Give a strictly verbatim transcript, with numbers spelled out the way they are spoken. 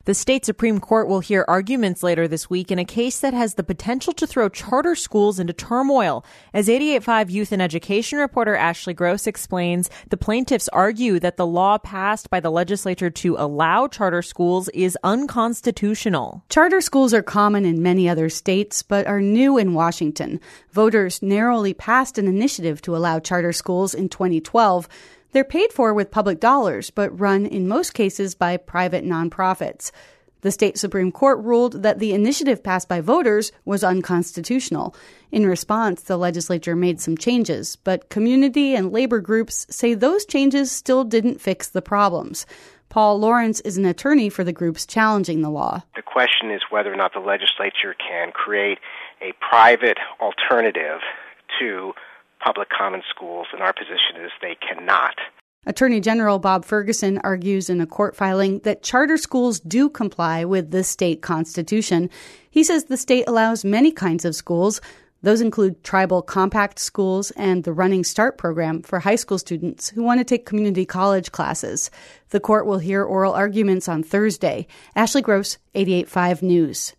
The state Supreme Court will hear arguments later this week in a case that has the potential to throw charter schools into turmoil. As eighty-eight point five youth and education reporter Ashley Gross explains, the plaintiffs argue that the law passed by the legislature to allow charter schools is unconstitutional. Charter schools are common in many other states, but are new in Washington. Voters narrowly passed an initiative to allow charter schools in twenty twelve. They're paid for with public dollars, but run in most cases by private nonprofits. The state Supreme Court ruled that the initiative passed by voters was unconstitutional. In response, the legislature made some changes, but community and labor groups say those changes still didn't fix the problems. Paul Lawrence is an attorney for the groups challenging the law. The question is whether or not the legislature can create a private alternative to public common schools, and our position is they cannot. Attorney General Bob Ferguson argues in a court filing that charter schools do comply with the state constitution. He says the state allows many kinds of schools. Those include tribal compact schools and the Running Start program for high school students who want to take community college classes. The court will hear oral arguments on Thursday. Ashley Gross, eighty-eight point five News.